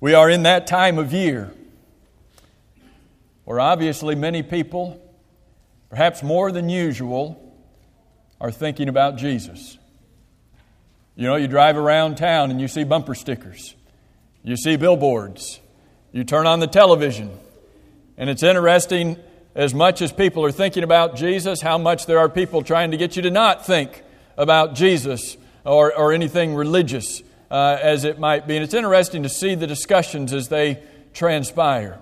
We are in that time of year where obviously many people, perhaps more than usual, are thinking about Jesus. You know, you drive around town and you see bumper stickers. You see billboards. You turn on the television. And it's interesting, as much as people are thinking about Jesus, how much there are people trying to get you to not think about Jesus or anything religious as it might be. And it's interesting to see the discussions as they transpire.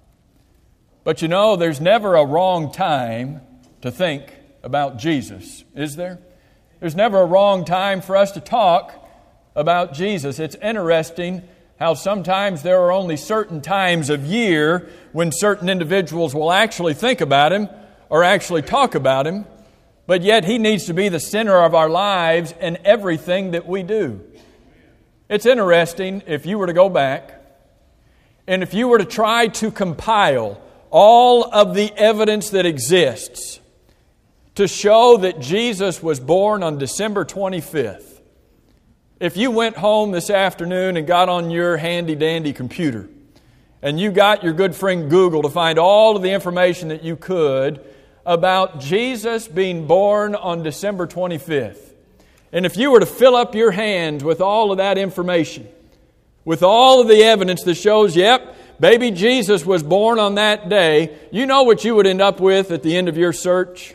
But you know, there's never a wrong time to think about Jesus, is there? There's never a wrong time for us to talk about Jesus. It's interesting how sometimes there are only certain times of year when certain individuals will actually think about Him or actually talk about Him, but yet He needs to be the center of our lives and everything that we do. It's interesting if you were to go back and if you were to try to compile all of the evidence that exists to show that Jesus was born on December 25th. If you went home this afternoon and got on your handy-dandy computer and you got your good friend Google to find all of the information that you could about Jesus being born on December 25th, and if you were to fill up your hands with all of that information, with all of the evidence that shows, yep, baby Jesus was born on that day, you know what you would end up with at the end of your search?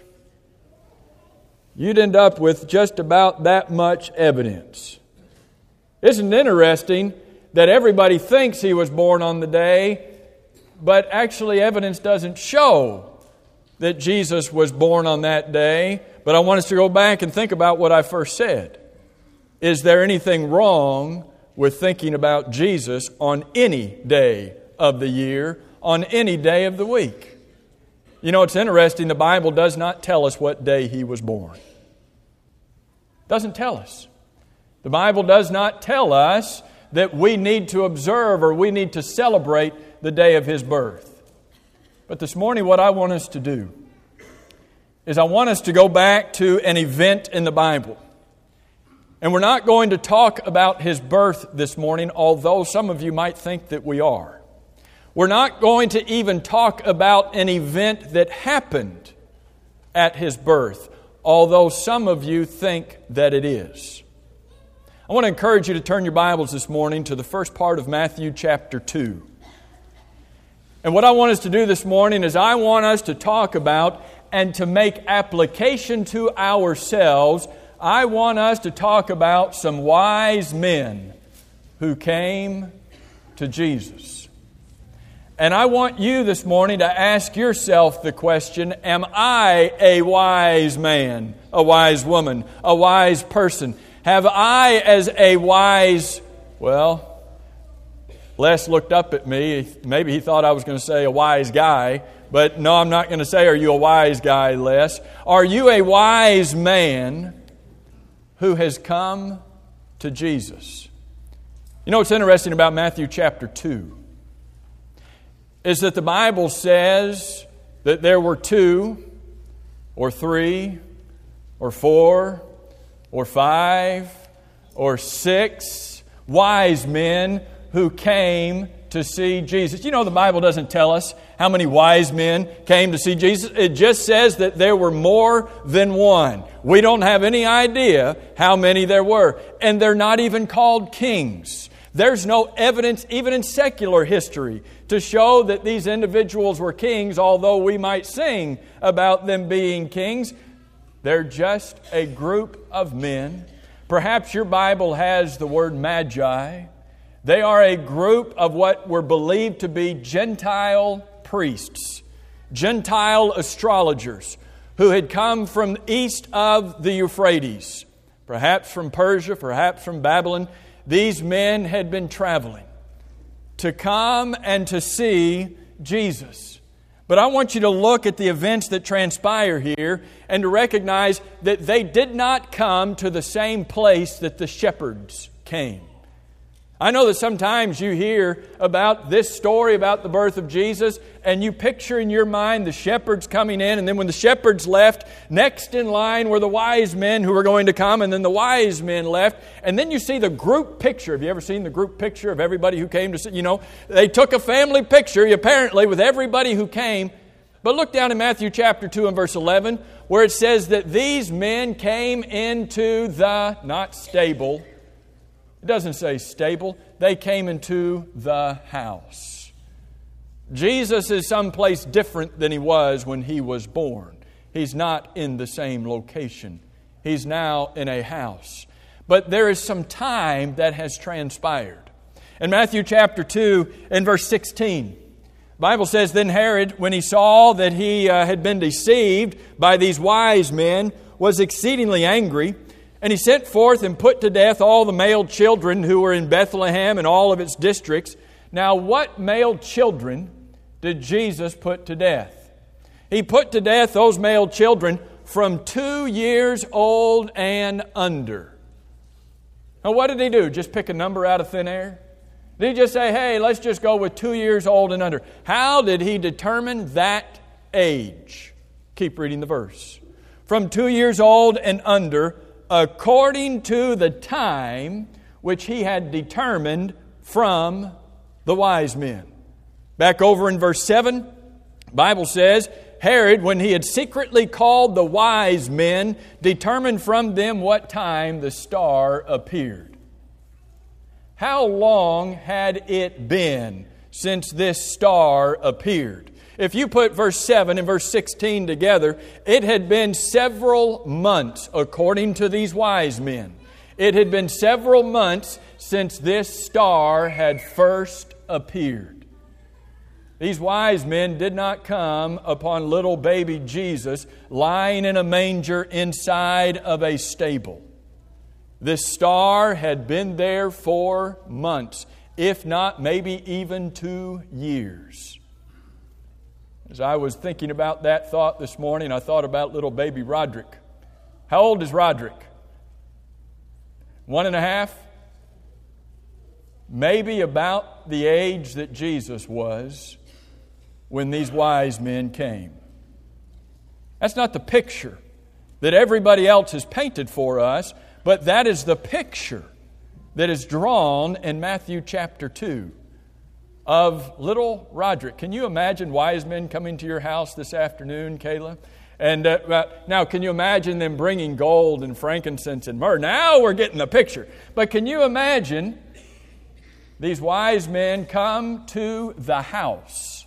You'd end up with just about that much evidence. Isn't it interesting that everybody thinks He was born on the day, but actually evidence doesn't show that Jesus was born on that day? But I want us to go back and think about what I first said. Is there anything wrong with thinking about Jesus on any day of the year, on any day of the week? You know, it's interesting, the Bible does not tell us what day He was born. It doesn't tell us. The Bible does not tell us that we need to observe or we need to celebrate the day of His birth. But this morning what I want us to do is I want us to go back to an event in the Bible. And we're not going to talk about His birth this morning, although some of you might think that we are. We're not going to even talk about an event that happened at His birth, although some of you think that it is. I want to encourage you to turn your Bibles this morning to the first part of Matthew chapter 2. And what I want us to do this morning is I want us to talk about and to make application to ourselves, I want us to talk about some wise men who came to Jesus. And I want you this morning to ask yourself the question, am I a wise man, a wise woman, a wise person? Have I as a wise, well, Les looked up at me. Maybe he thought I was going to say a wise guy. But no, I'm not going to say, are you a wise guy, Les? Are you a wise man who has come to Jesus? You know what's interesting about Matthew chapter 2 is that the Bible says that there were 2 or 3 or 4 or 5 or 6 wise men who came to see Jesus. You know, the Bible doesn't tell us how many wise men came to see Jesus. It just says that there were more than one. We don't have any idea how many there were. And they're not even called kings. There's no evidence, even in secular history, to show that these individuals were kings, although we might sing about them being kings. They're just a group of men. Perhaps your Bible has the word magi. They are a group of what were believed to be Gentile priests, Gentile astrologers who had come from east of the Euphrates, perhaps from Persia, perhaps from Babylon. These men had been traveling to come and to see Jesus. But I want you to look at the events that transpire here and to recognize that they did not come to the same place that the shepherds came. I know that sometimes you hear about this story about the birth of Jesus, and you picture in your mind the shepherds coming in, and then when the shepherds left, next in line were the wise men who were going to come, and then the wise men left, and then you see the group picture. Have you ever seen the group picture of everybody who came to see? They took a family picture, apparently, with everybody who came. But look down in Matthew chapter 2 and verse 11, where it says that these men came into the, not stable, it doesn't say stable. They came into the house. Jesus is someplace different than He was when He was born. He's not in the same location. He's now in a house. But there is some time that has transpired. In Matthew chapter 2 and verse 16, the Bible says, Then Herod, when he saw that he had been deceived by these wise men, was exceedingly angry, and he sent forth and put to death all the male children who were in Bethlehem and all of its districts. Now, what male children did Jesus put to death? He put to death those male children from 2 years old and under. Now, what did He do? Just pick a number out of thin air? Did He just say, hey, let's just go with 2 years old and under? How did He determine that age? Keep reading the verse. From 2 years old and under, according to the time which He had determined from the wise men. Back over in verse 7, the Bible says, Herod, when he had secretly called the wise men, determined from them what time the star appeared. How long had it been since this star appeared? If you put verse 7 and verse 16 together, it had been several months, according to these wise men. It had been several months since this star had first appeared. These wise men did not come upon little baby Jesus lying in a manger inside of a stable. This star had been there for months, if not maybe even 2 years. As I was thinking about that thought this morning, I thought about little baby Roderick. How old is Roderick? 1.5? Maybe about the age that Jesus was when these wise men came. That's not the picture that everybody else has painted for us, but that is the picture that is drawn in Matthew chapter 2. Of little Roderick. Can you imagine wise men coming to your house this afternoon, Kayla? And now, can you imagine them bringing gold and frankincense and myrrh? Now we're getting the picture. But can you imagine these wise men come to the house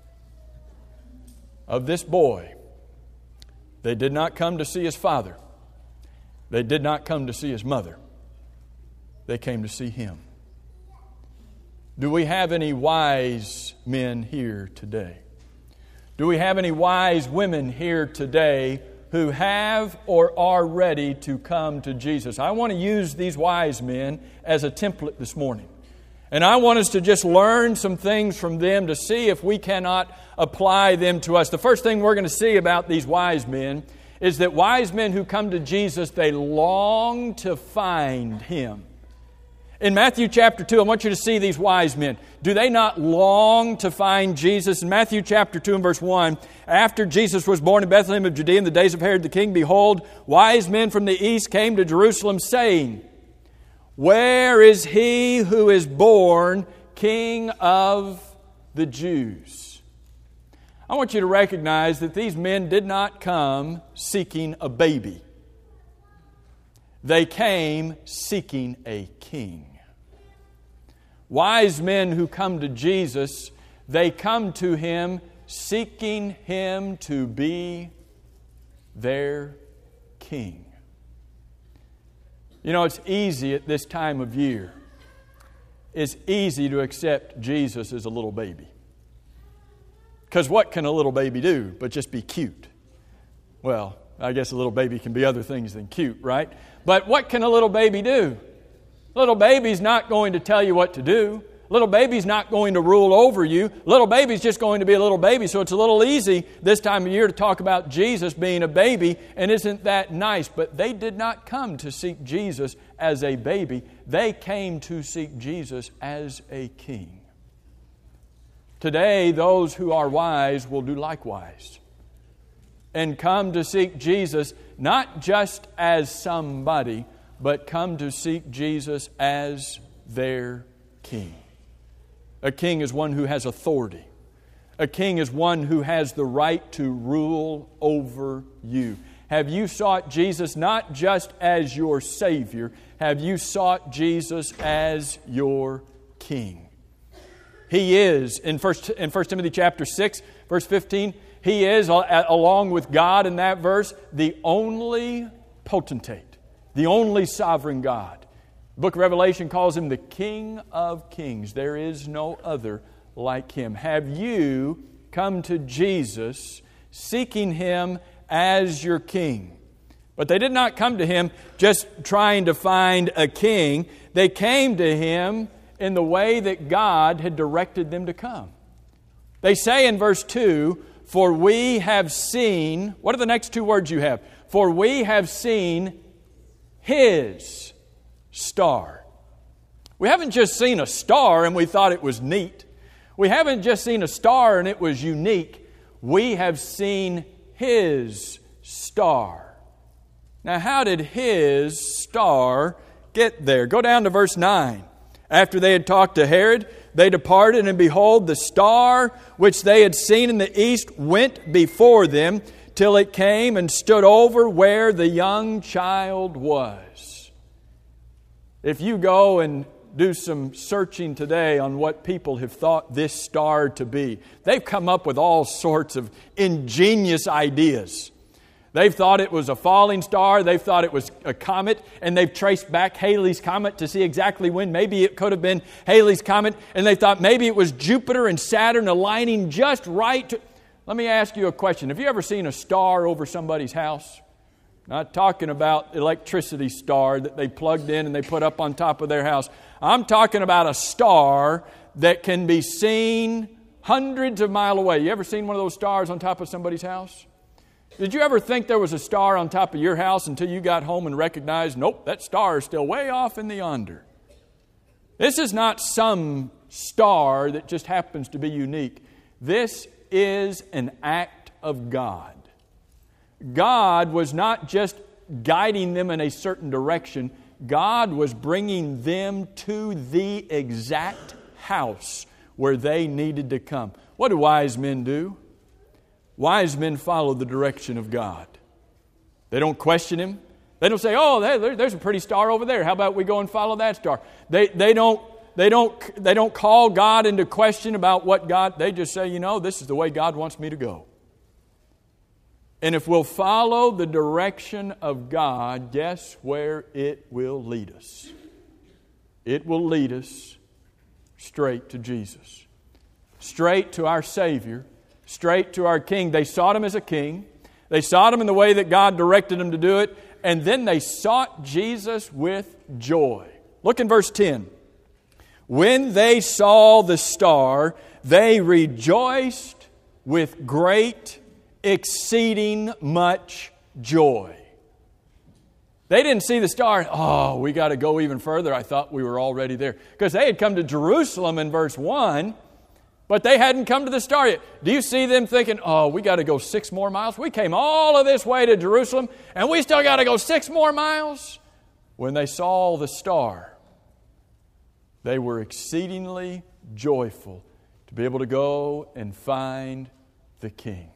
of this boy? They did not come to see his father. They did not come to see his mother. They came to see him. Do we have any wise men here today? Do we have any wise women here today who have or are ready to come to Jesus? I want to use these wise men as a template this morning. And I want us to just learn some things from them to see if we cannot apply them to us. The first thing we're going to see about these wise men is that wise men who come to Jesus, they long to find Him. In Matthew chapter 2, I want you to see these wise men. Do they not long to find Jesus? In Matthew chapter 2 and verse 1, after Jesus was born in Bethlehem of Judea in the days of Herod the king, behold, wise men from the east came to Jerusalem, saying, Where is He who is born King of the Jews? I want you to recognize that these men did not come seeking a baby. They came seeking a king. Wise men who come to Jesus, they come to Him seeking Him to be their king. You know, it's easy at this time of year. It's easy to accept Jesus as a little baby. Because what can a little baby do but just be cute? Well, I guess a little baby can be other things than cute, right? But what can a little baby do? Little baby's not going to tell you what to do. Little baby's not going to rule over you. Little baby's just going to be a little baby. So it's a little easy this time of year to talk about Jesus being a baby, and isn't that nice? But they did not come to seek Jesus as a baby. They came to seek Jesus as a king. Today, those who are wise will do likewise and come to seek Jesus not just as somebody, but come to seek Jesus as their king. A king is one who has authority. A king is one who has the right to rule over you. Have you sought Jesus not just as your Savior? Have you sought Jesus as your king? He is, in 1 Timothy chapter 6, verse 15, He is, along with God in that verse, the only potentate, the only sovereign God. The book of Revelation calls Him the King of Kings. There is no other like Him. Have you come to Jesus seeking Him as your king? But they did not come to Him just trying to find a king. They came to Him in the way that God had directed them to come. They say in verse 2, for we have seen, what are the next two words you have? For we have seen His star. We haven't just seen a star and we thought it was neat. We haven't just seen a star and it was unique. We have seen His star. Now, how did His star get there? Go down to verse 9. After they had talked to Herod, they departed, and behold, the star which they had seen in the east went before them till it came and stood over where the young child was. If you go and do some searching today on what people have thought this star to be, they've come up with all sorts of ingenious ideas. They've thought it was a falling star. They've thought it was a comet. And they've traced back Halley's Comet to see exactly when. Maybe it could have been Halley's Comet. And they thought maybe it was Jupiter and Saturn aligning just right. Let me ask you a question. Have you ever seen a star over somebody's house? Not talking about electricity star that they plugged in and they put up on top of their house. I'm talking about a star that can be seen hundreds of miles away. You ever seen one of those stars on top of somebody's house? Did you ever think there was a star on top of your house until you got home and recognized, nope, that star is still way off in the yonder? This is not some star that just happens to be unique. This is an act of God. God was not just guiding them in a certain direction. God was bringing them to the exact house where they needed to come. What do wise men do? Wise men follow the direction of God. They don't question Him. They don't say, oh, there's a pretty star over there. How about we go and follow that star? They don't call God into question about what God... They just say, this is the way God wants me to go. And if we'll follow the direction of God, guess where it will lead us? It will lead us straight to Jesus. Straight to our Savior. Straight to our King. They sought Him as a king. They sought Him in the way that God directed them to do it. And then they sought Jesus with joy. Look in verse 10. When they saw the star, they rejoiced with great, exceeding much joy. They didn't see the star. Oh, we got to go even further. I thought we were already there. Because they had come to Jerusalem in verse 1. But they hadn't come to the star yet. Do you see them thinking, oh, we got to go 6 more miles? We came all of this way to Jerusalem, and we still got to go 6 more miles? When they saw the star, they were exceedingly joyful to be able to go and find the King.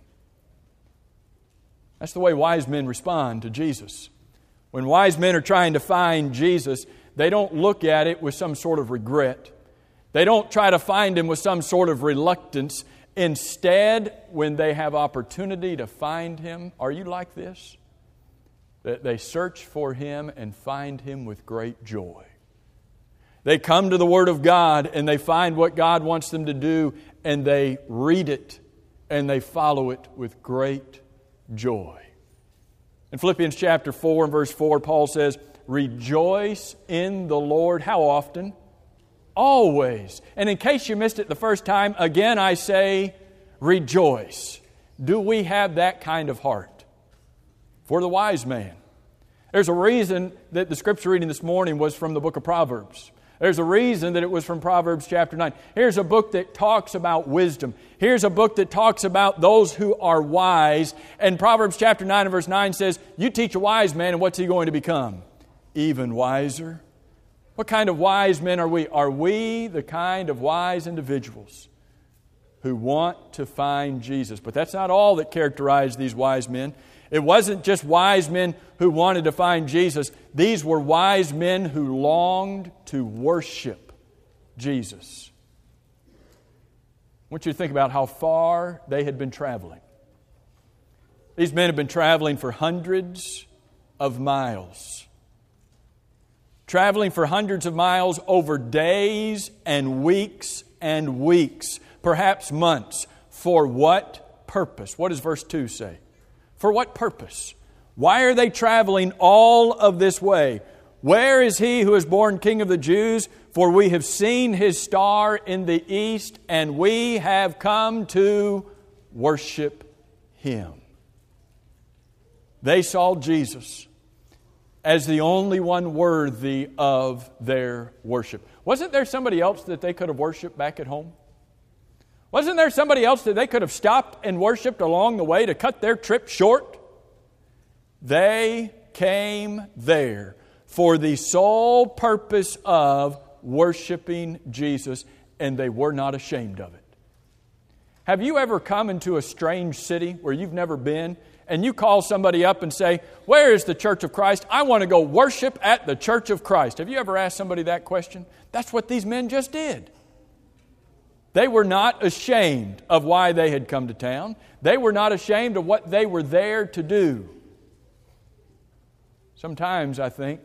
That's the way wise men respond to Jesus. When wise men are trying to find Jesus, they don't look at it with some sort of regret. They don't try to find Him with some sort of reluctance. Instead, when they have opportunity to find Him, are you like this? That they search for Him and find Him with great joy. They come to the Word of God and they find what God wants them to do and they read it and they follow it with great joy. In Philippians chapter 4 and verse 4, Paul says, rejoice in the Lord. How often? Always. And in case you missed it the first time, again I say, rejoice. Do we have that kind of heart? For the wise man. There's a reason that the scripture reading this morning was from the book of Proverbs. There's a reason that it was from Proverbs chapter 9. Here's a book that talks about wisdom. Here's a book that talks about those who are wise. And Proverbs chapter 9 and verse 9 says, you teach a wise man, and what's he going to become? Even wiser. What kind of wise men are we? Are we the kind of wise individuals who want to find Jesus? But that's not all that characterized these wise men. It wasn't just wise men who wanted to find Jesus. These were wise men who longed to worship Jesus. I want you to think about how far they had been traveling. These men had been traveling for hundreds of miles. Traveling for hundreds of miles over days and weeks, perhaps months. For what purpose? What does verse 2 say? For what purpose? Why are they traveling all of this way? Where is he who is born King of the Jews? For we have seen his star in the east, and we have come to worship him. They saw Jesus as the only one worthy of their worship. Wasn't there somebody else that they could have worshiped back at home? Wasn't there somebody else that they could have stopped and worshiped along the way to cut their trip short? They came there for the sole purpose of worshiping Jesus, and they were not ashamed of it. Have you ever come into a strange city where you've never been, and you call somebody up and say, where is the Church of Christ? I want to go worship at the Church of Christ. Have you ever asked somebody that question? That's what these men just did. They were not ashamed of why they had come to town. They were not ashamed of what they were there to do. Sometimes, I think,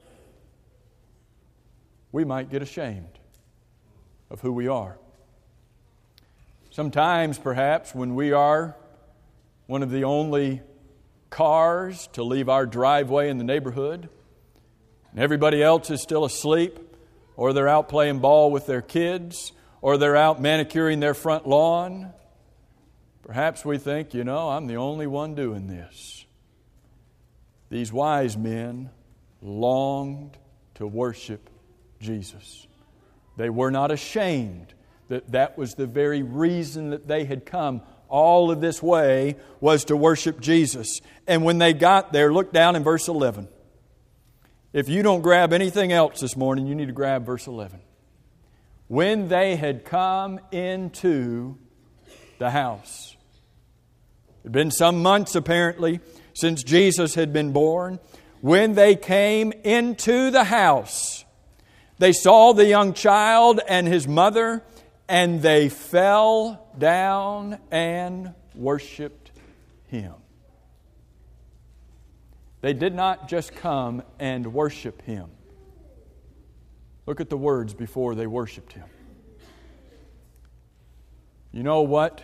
we might get ashamed of who we are. Sometimes, perhaps, when we are one of the only cars to leave our driveway in the neighborhood, and everybody else is still asleep, or they're out playing ball with their kids, or they're out manicuring their front lawn, perhaps we think, I'm the only one doing this. These wise men longed to worship Jesus. They were not ashamed that was the very reason that they had come all of this way, was to worship Jesus. And when they got there, look down in verse 11. If you don't grab anything else this morning, you need to grab verse 11. When they had come into the house. It had been some months, apparently, since Jesus had been born. When they came into the house, they saw the young child and his mother, and they fell down and worshiped him. They did not just come and worship him. Look at the words before they worshiped him. You know what?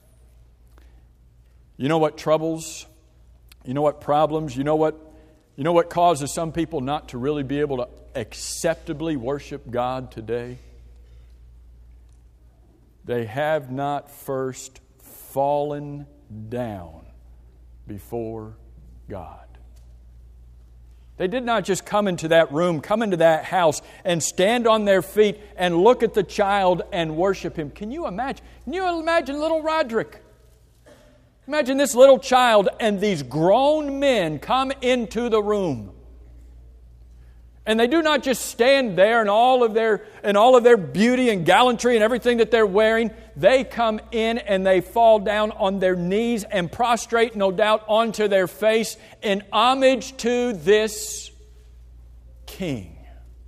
You know what troubles? You know what problems? You know what causes some people not to really be able to acceptably worship God today? They have not first fallen down before God. They did not just come into that room, come into that house, and stand on their feet and look at the child and worship him. Can you imagine? Can you imagine little Roderick? Imagine this little child and these grown men come into the room. And they do not just stand there in all of their beauty and gallantry and everything that they're wearing. They come in and they fall down on their knees and prostrate, no doubt, onto their face in homage to this King.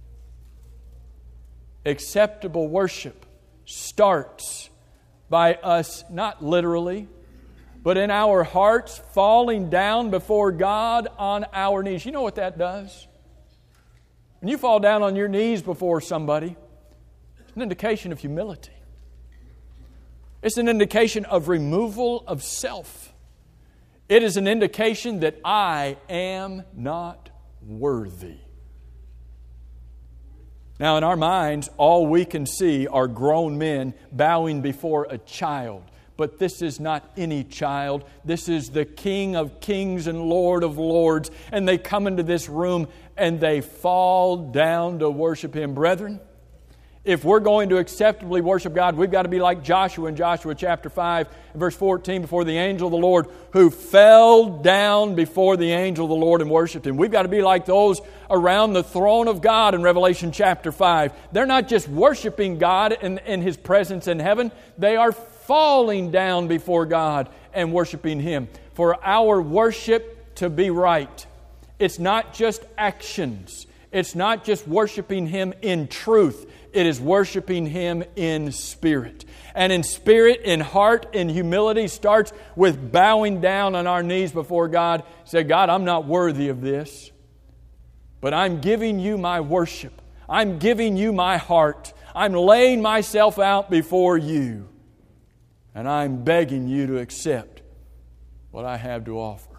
Acceptable worship starts by us, not literally, but in our hearts, falling down before God on our knees. You know what that does? When you fall down on your knees before somebody, it's an indication of humility. It's an indication of removal of self. It is an indication that I am not worthy. Now, in our minds, all we can see are grown men bowing before a child. But this is not any child. This is the King of Kings and Lord of Lords. And they come into this room and they fall down to worship Him. Brethren, if we're going to acceptably worship God, we've got to be like Joshua in Joshua chapter 5, verse 14, before the angel of the Lord who fell down before the angel of the Lord and worshiped Him. We've got to be like those around the throne of God in Revelation chapter 5. They're not just worshiping God in His presence in heaven. They are falling down before God and worshiping Him. For our worship to be right, it's not just actions. It's not just worshiping Him in truth. It is worshiping Him in spirit. And in spirit, in heart, in humility starts with bowing down on our knees before God. Say, God, I'm not worthy of this, but I'm giving You my worship. I'm giving You my heart. I'm laying myself out before You. And I'm begging You to accept what I have to offer.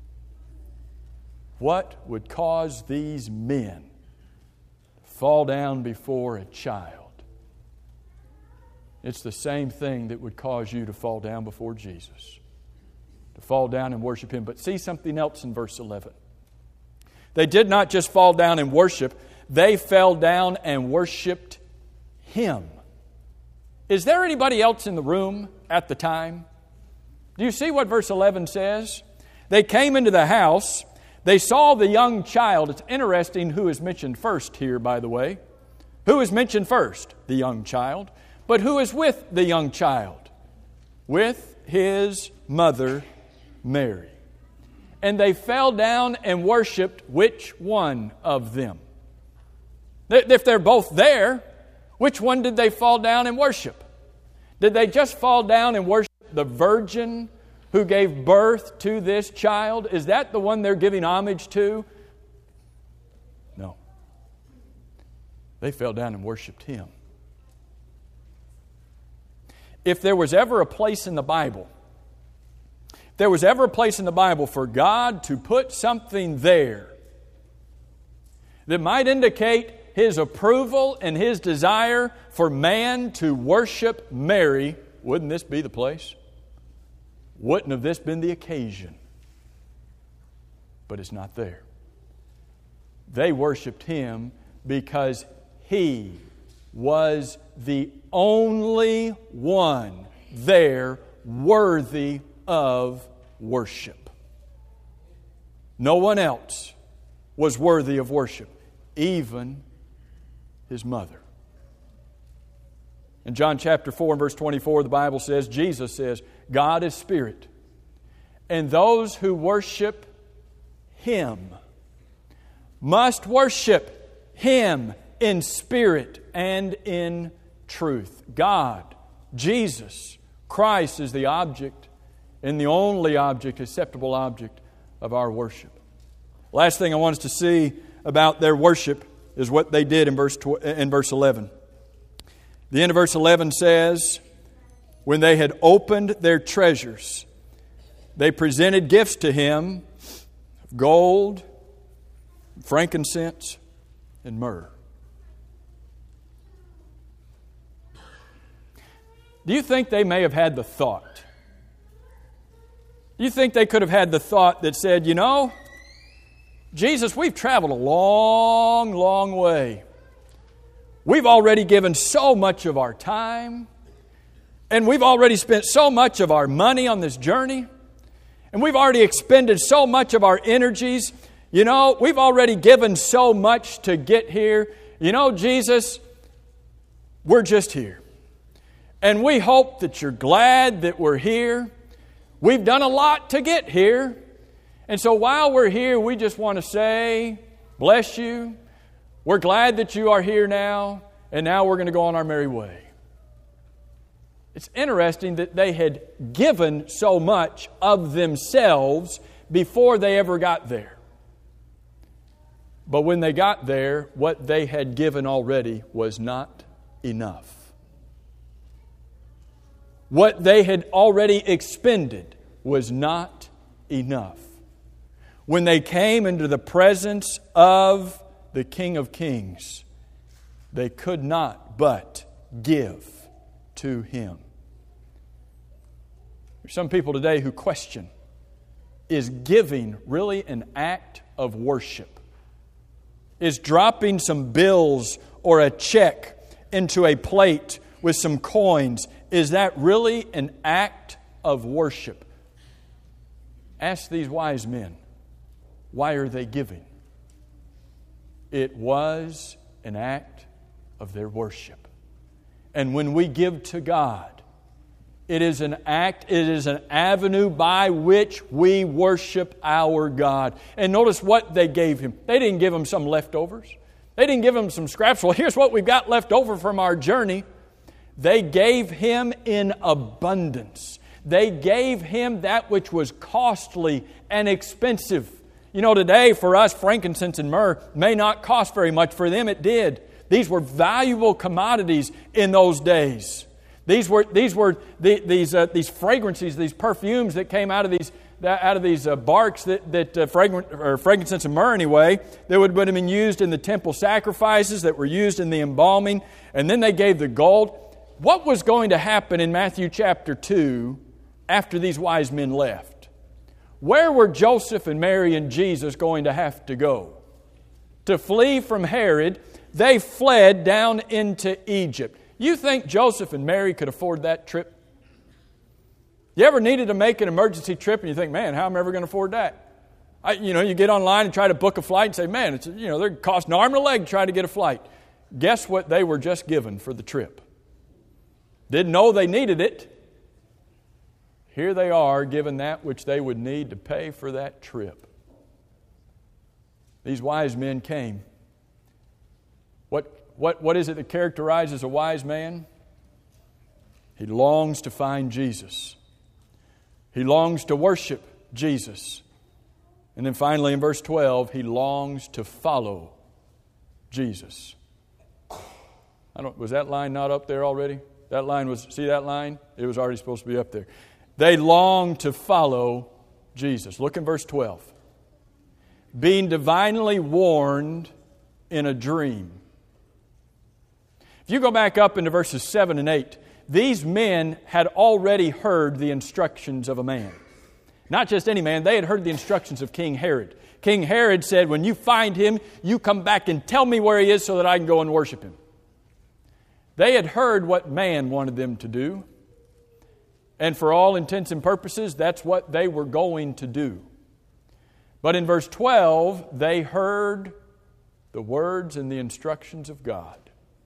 What would cause these men to fall down before a child? It's the same thing that would cause you to fall down before Jesus, to fall down and worship Him. But see something else in verse 11. They did not just fall down and worship, they fell down and worshiped Him. Is there anybody else in the room at the time? Do you see what verse 11 says? They came into the house. They saw the young child. It's interesting who is mentioned first here, by the way. Who is mentioned first? The young child. But who is with the young child? With His mother, Mary. And they fell down and worshiped which one of them? If they're both there, which one did they fall down and worship? Did they just fall down and worship the virgin who gave birth to this child? Is that the one they're giving homage to? No. They fell down and worshiped Him. If there was ever a place in the Bible, for God to put something there that might indicate His approval and His desire for man to worship Mary, wouldn't this be the place? Wouldn't have this been the occasion? But it's not there. They worshiped Him because He was the only one there worthy of worship. No one else was worthy of worship, even His mother. In John chapter 4 and verse 24, the Bible says, Jesus says, God is spirit, and those who worship Him must worship Him in spirit and in truth. God, Jesus, Christ is the object and the only object, acceptable object of our worship. Last thing I want us to see about their worship is what they did in verse 11. The end of verse 11 says, when they had opened their treasures, they presented gifts to Him of gold, frankincense, and myrrh. Do you think they may have had the thought? Do you think they could have had the thought that said, Jesus, we've traveled a long, long way. We've already given so much of our time, and we've already spent so much of our money on this journey, and we've already expended so much of our energies. We've already given so much to get here. Jesus, we're just here. And we hope that you're glad that we're here. We've done a lot to get here. And so while we're here, we just want to say, bless you. We're glad that you are here now, and now we're going to go on our merry way. It's interesting that they had given so much of themselves before they ever got there. But when they got there, what they had given already was not enough. What they had already expended was not enough. When they came into the presence of the King of Kings, they could not but give to Him. There's some people today who question, is giving really an act of worship? Is dropping some bills or a check into a plate with some coins, is that really an act of worship? Ask these wise men, why are they giving? It was an act of their worship. And when we give to God, it is an act, it is an avenue by which we worship our God. And notice what they gave Him. They didn't give Him some leftovers. They didn't give Him some scraps. Well, here's what we've got left over from our journey. They gave Him in abundance. They gave Him that which was costly and expensive. You know, today for us, frankincense and myrrh may not cost very much. For them, it did. These were valuable commodities in those days. These fragrances, these perfumes that came out of these barks frankincense and myrrh anyway, that would have been used in the temple sacrifices, that were used in the embalming, and then they gave the gold. What was going to happen in Matthew chapter 2 after these wise men left? Where were Joseph and Mary and Jesus going to have to go? To flee from Herod, they fled down into Egypt. You think Joseph and Mary could afford that trip? You ever needed to make an emergency trip and you think, man, how am I ever going to afford that? You get online and try to book a flight and say, man, they're costing an arm and a leg to try to get a flight. Guess what they were just given for the trip? Didn't know they needed it. Here they are given that which they would need to pay for that trip. These wise men came. What is it that characterizes a wise man? He longs to find Jesus. He longs to worship Jesus. And then finally in verse 12, he longs to follow Jesus. Was that line not up there already? That line was, see that line? It was already supposed to be up there. They long to follow Jesus. Look in verse 12. Being divinely warned in a dream. If you go back up into verses 7 and 8, these men had already heard the instructions of a man. Not just any man, they had heard the instructions of King Herod. King Herod said, when you find him, you come back and tell me where he is so that I can go and worship him. They had heard what man wanted them to do. And for all intents and purposes, that's what they were going to do. But in verse 12, they heard the words and the instructions of God.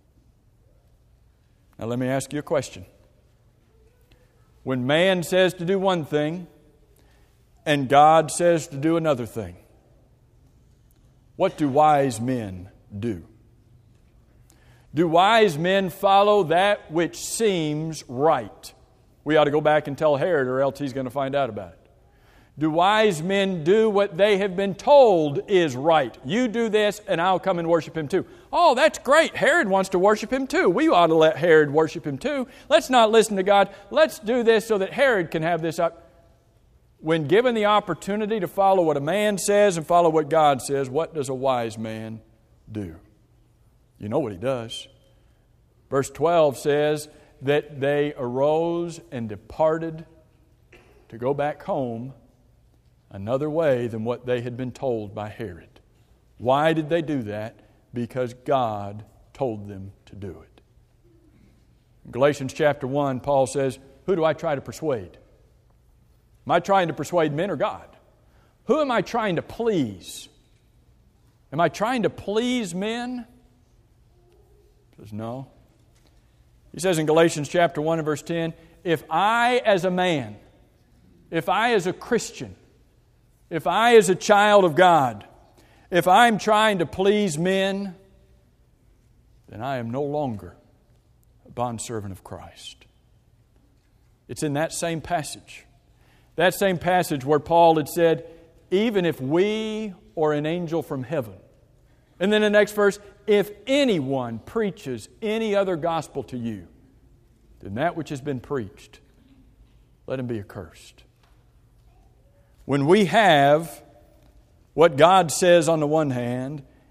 Now let me ask you a question. When man says to do one thing and God says to do another thing, what do wise men do? Do wise men follow that which seems right? We ought to go back and tell Herod or else he's going to find out about it. Do wise men do what they have been told is right? You do this and I'll come and worship him too. Oh, that's great. Herod wants to worship him too. We ought to let Herod worship him too. Let's not listen to God. Let's do this so that Herod can have this up. When given the opportunity to follow what a man says and follow what God says, what does a wise man do? You know what he does. Verse 12 says that they arose and departed to go back home another way than what they had been told by Herod. Why did they do that? Because God told them to do it. In Galatians chapter 1, Paul says, who do I try to persuade? Am I trying to persuade men or God? Who am I trying to please? Am I trying to please men? He says, no. He says in Galatians chapter 1 and verse 10, if I as a man, if I as a Christian, if I as a child of God, if I'm trying to please men, then I am no longer a bondservant of Christ. It's in that same passage. That same passage where Paul had said, even if we or an angel from heaven. And then the next verse, if anyone preaches any other gospel to you than that which has been preached, let him be accursed. When we have what God says on the one hand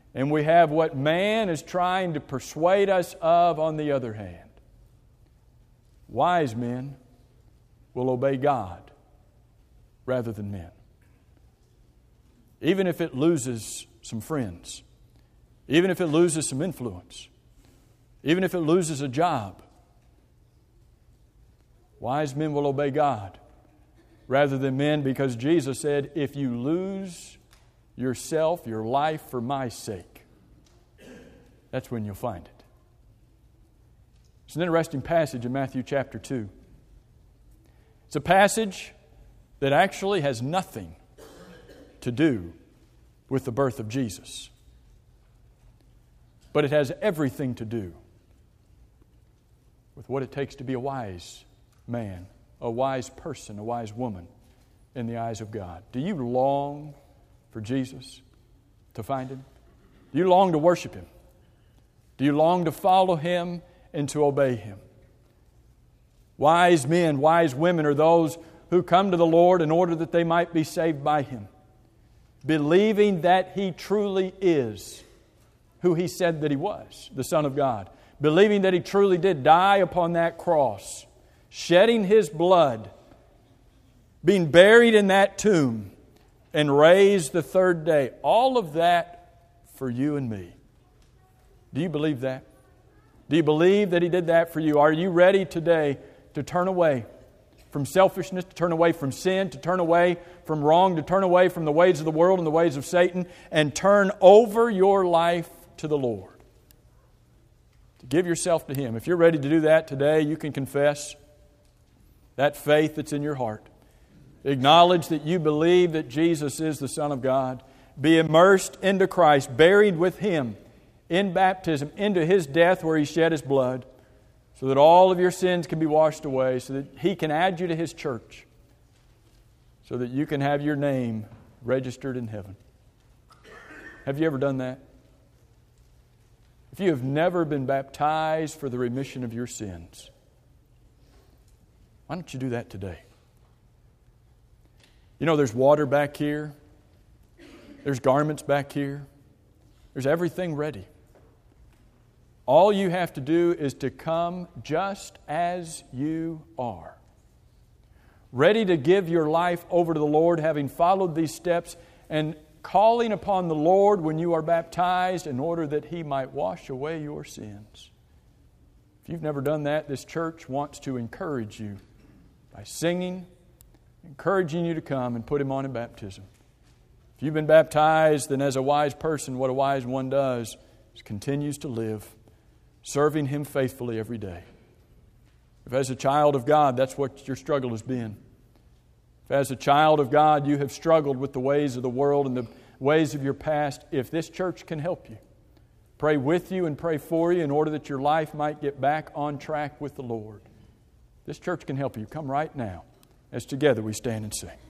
And we have what man is trying to persuade us of on the other hand. Wise men will obey God rather than men. Even if it loses some friends, even if it loses some influence, even if it loses a job, wise men will obey God rather than men, because Jesus said, if you lose yourself, your life for my sake, that's when you'll find it. It's an interesting passage in Matthew chapter 2. It's a passage that actually has nothing to do with the birth of Jesus. But it has everything to do with what it takes to be a wise man, a wise person, a wise woman in the eyes of God. Do you long for Jesus, to find Him? Do you long to worship Him? Do you long to follow Him and to obey Him? Wise men, wise women are those who come to the Lord in order that they might be saved by Him, believing that He truly is who He said that He was, the Son of God, believing that He truly did die upon that cross, shedding His blood, being buried in that tomb, and raised the third day. All of that for you and me. Do you believe that? Do you believe that He did that for you? Are you ready today to turn away from selfishness, to turn away from sin, to turn away from wrong, to turn away from the ways of the world and the ways of Satan, and turn over your life to the Lord? To give yourself to Him. If you're ready to do that today, you can confess that faith that's in your heart. Acknowledge that you believe that Jesus is the Son of God. Be immersed into Christ, buried with Him in baptism, into His death where He shed His blood, so that all of your sins can be washed away, so that He can add you to His church, so that you can have your name registered in heaven. Have you ever done that? If you have never been baptized for the remission of your sins, why don't you do that today? You know, there's water back here. There's garments back here. There's everything ready. All you have to do is to come just as you are. Ready to give your life over to the Lord, having followed these steps, and calling upon the Lord when you are baptized in order that He might wash away your sins. If you've never done that, this church wants to encourage you by singing, encouraging you to come and put Him on in baptism. If you've been baptized, then as a wise person, what a wise one does is continues to live, serving Him faithfully every day. If as a child of God, that's what your struggle has been. If as a child of God, you have struggled with the ways of the world and the ways of your past, if this church can help you, pray with you and pray for you in order that your life might get back on track with the Lord, this church can help you. Come right now as together we stand and sing.